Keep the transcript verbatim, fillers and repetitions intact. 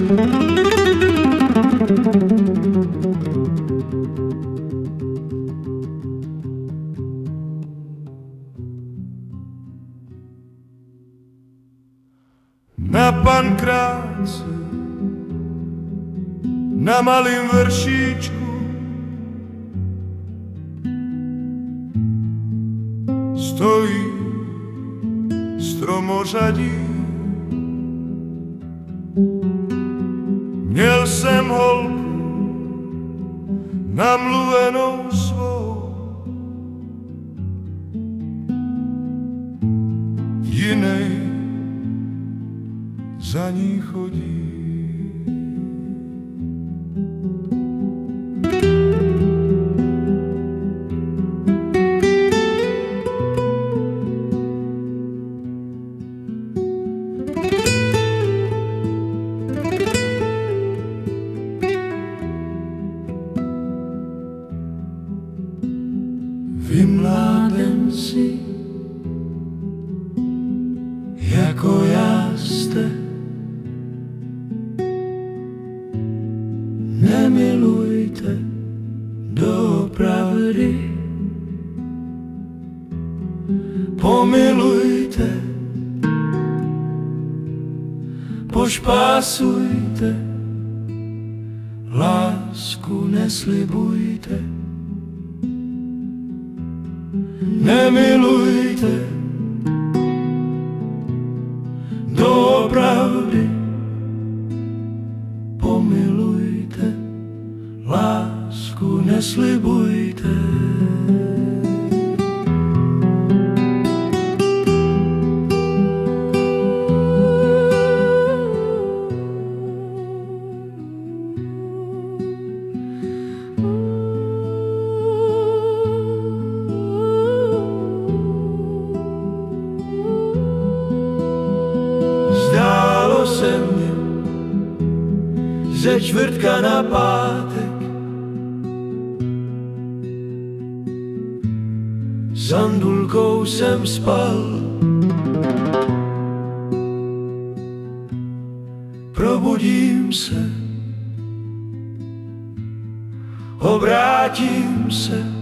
Na pankrác, na malým vršíčku stojí stromořadí. Měl jsem holku namluvenou svou, jinej za ní chodí. Vy mládenci, jako já jste, nemilujte doopravdy, pomilujte, pošpásujte, lásku neslibujte. Nemilujte doopravdy, pomilujte, lásku neslibujte. Se mě ze čtvrtka na pátek, s Andulkou jsem spal, probudím se, obrátím se